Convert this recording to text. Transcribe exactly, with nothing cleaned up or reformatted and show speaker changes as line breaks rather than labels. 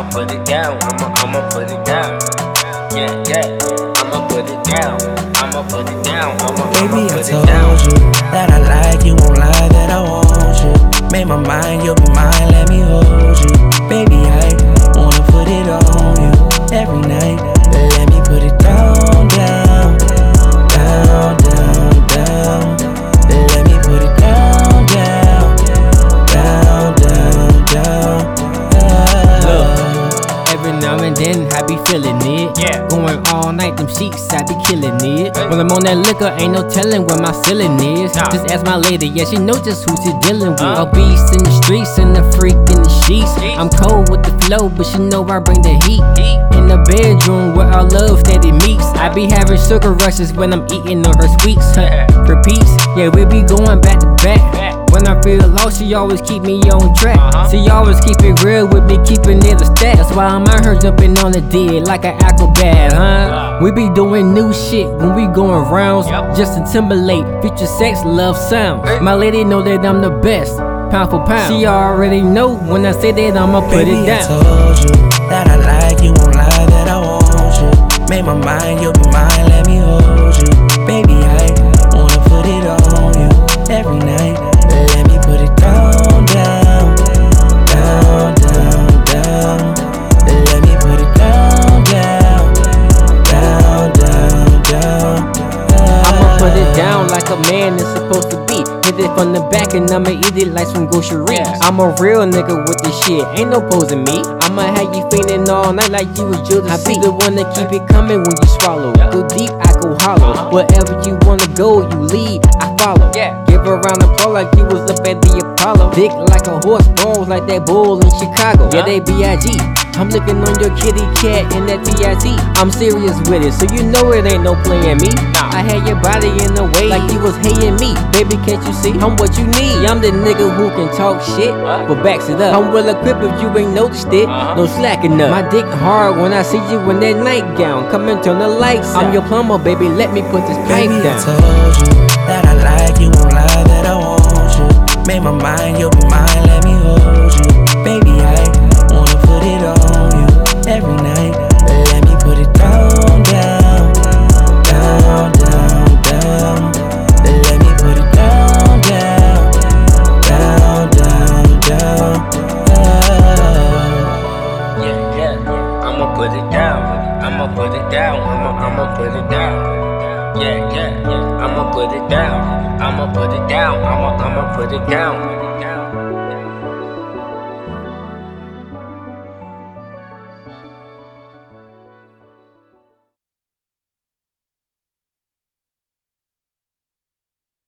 put it down. I'ma, I'ma put it down. Yeah, yeah. I'ma put it down. I'ma put it down. I'ma, I'ma
Baby,
put
I
it
told
down.
you that I like you, won't lie that I want you. Made my mind, you'll be mine, let me hold you. Baby, I wanna put it on you every night. Let me put it down, down, down, down, down. Let me put it down, down, down, down, down.
Look, every now and then I be feeling it.
Yeah.
Going all night, them sheets, I be killing it. When I'm on that liquor, ain't no telling where my ceiling is.
Nah.
Just ask my lady, yeah, she know just who she dealing with.
Uh.
A beast in the streets and a freak in the sheets.
Sheets.
I'm cold with the flow, but she know I bring the heat.
Heat.
In the bedroom where our love steady meets. I be having sugar rushes when I'm eating on her sweets. Huh. For peace, yeah, we be going back to back.
Back.
When I feel lost, she always keep me on track.
Uh-huh.
She always keep it real with me, keeping it a stat. That's why I'm out here jumping on the dead like an acrobat, huh?
Wow.
We be doing new shit when we going rounds.
Yep.
Justin Timberlake, future sex, love sounds.
Hey.
My lady know that I'm the best, pound for pound. She already know when I say that I'ma put
Baby,
it
I
down.
told you that I like you, won't lie that I want you. Made my mind, you'll be mine, let me hold you. Baby, I wanna put it on you every night. Let me put it down, down, down, down, down. Let me put it down, down, down, down, down.
I'ma put it down like a man is supposed to be. Hit it from the back and I'ma eat it like some groceries.
Yeah.
I'm a real nigga with this shit, ain't no posing me. I'ma have you feeling all night like you was Judas. I be the one that keep it coming when you swallow.
Yeah.
Go deep, I go hollow.
Uh-huh.
Wherever you wanna go, you lead, I follow.
Yeah.
Give her a round of applause like you was up at the Apollo. Dick like a horse, balls like that bull in Chicago. Yeah,
Huh?
they B I G. I'm looking on your kitty cat in that T I T. I'm serious with it, so you know it ain't no playing me.
Nah.
I had your body in the way like you was hating me. Baby, can't you see? I'm what you need. I'm the nigga who can talk shit,
What?
but backs it up. I'm well equipped if you ain't noticed it.
Uh-huh.
No slacking up. My dick hard when I see you in that nightgown. Come and turn the lights out. I'm your plumber, baby. Let me put this pipe
Baby, I
down.
told you that I like you, won't lie that I want you. Made my mind, you'll be mine, let me hold you. Baby, I wanna put it on you every night. Let me put it down, down, down, down, down. Let me put it down, down, down, down, down.
Yeah, yeah. I'ma put it down. I'ma put it down. I'ma, I'ma put it down. Yeah, yeah, yeah. I'ma put it down. I'ma put it down. I'ma, I'ma put it down.